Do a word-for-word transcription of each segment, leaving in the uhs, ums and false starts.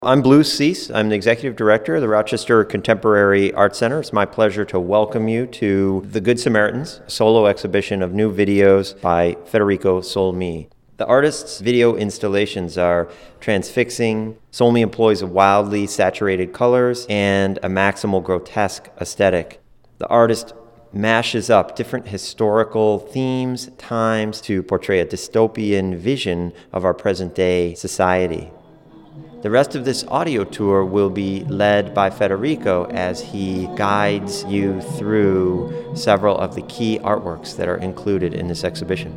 I'm Blue Cease. I'm the Executive Director of the Rochester Contemporary Art Center. It's my pleasure to welcome you to The Good Samaritans, a solo exhibition of new videos by Federico Solmi. The artist's video installations are transfixing. Solmi employs wildly saturated colors and a maximal grotesque aesthetic. The artist mashes up different historical themes, times to portray a dystopian vision of our present-day society. The rest of this audio tour will be led by Federico as he guides you through several of the key artworks that are included in this exhibition.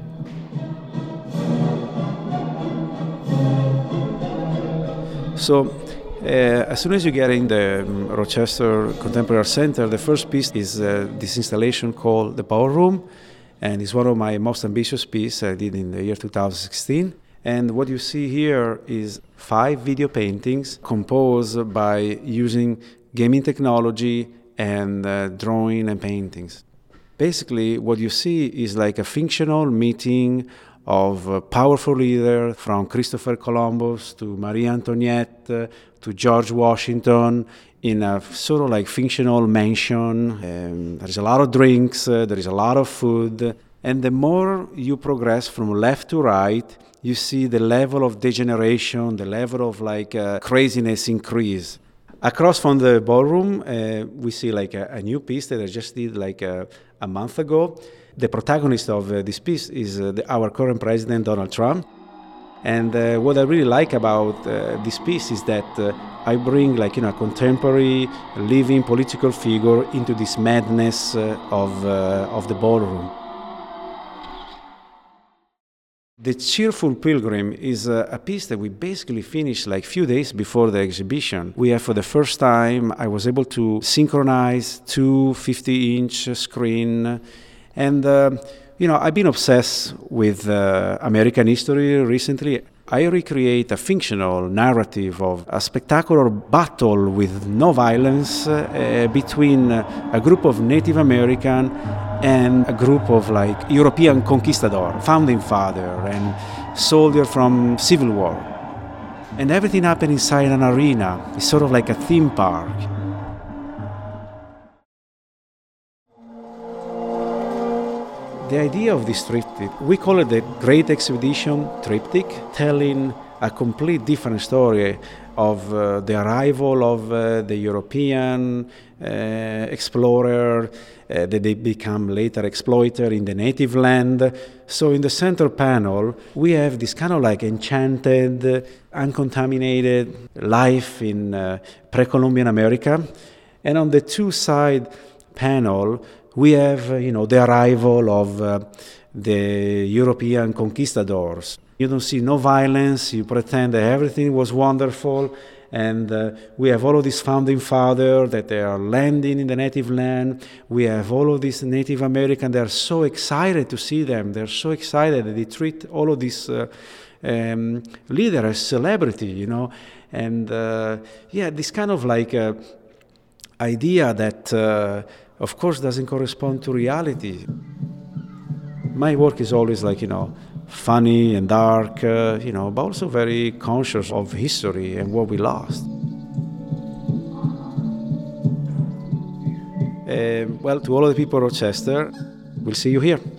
So, uh, as soon as you get in the um, Rochester Contemporary Art Center, the first piece is uh, this installation called The Ballroom, and it's one of my most ambitious pieces I did in the year two thousand sixteen. And what you see here is five video paintings composed by using gaming technology and uh, drawing and paintings. Basically, what you see is like a fictional meeting of a powerful leader, from Christopher Columbus to Marie Antoinette uh, to George Washington, in a sort of like fictional mansion. Um, there's a lot of drinks, uh, there is a lot of food. And the more you progress from left to right, you see the level of degeneration, the level of like uh, craziness increase. Across from the ballroom, uh, we see like a, a new piece that I just did like a, a month ago. The protagonist of uh, this piece is uh, the, our current president, Donald Trump. And uh, what I really like about uh, this piece is that uh, I bring like, you know, a contemporary living political figure into this madness uh, of, uh, of the ballroom. The Cheerful Pilgrim is a, a piece that we basically finished like a few days before the exhibition. We have, for the first time, I was able to synchronize two fifty-inch screen. And, uh, you know, I've been obsessed with uh, American history recently. I recreate a fictional narrative of a spectacular battle with no violence uh, between a group of Native American and a group of like European conquistador, founding father and soldier from Civil War. And everything happened inside an arena. It's sort of like a theme park. The idea of this triptych, we call it the Great Expedition Triptych, telling a complete different story of uh, the arrival of uh, the European uh, explorer, uh, that they become later exploiter in the native land. So in the center panel, we have this kind of like enchanted, uh, uncontaminated life in uh, pre-Columbian America. And on the two-side panel, we have, uh, you know, the arrival of uh, the European conquistadors. You don't see no violence, you pretend that everything was wonderful, and uh, we have all of these founding fathers that they are landing in the native land. We have all of these Native Americans, they're so excited to see them, they're so excited that they treat all of these uh, um, leaders as celebrity, you know, and uh, yeah, this kind of like uh, idea that uh, of course doesn't correspond to reality. My work is always like, you know, funny and dark, uh, you know, but also very conscious of history and what we lost. Uh, well, to all of the people of Rochester, we'll see you here.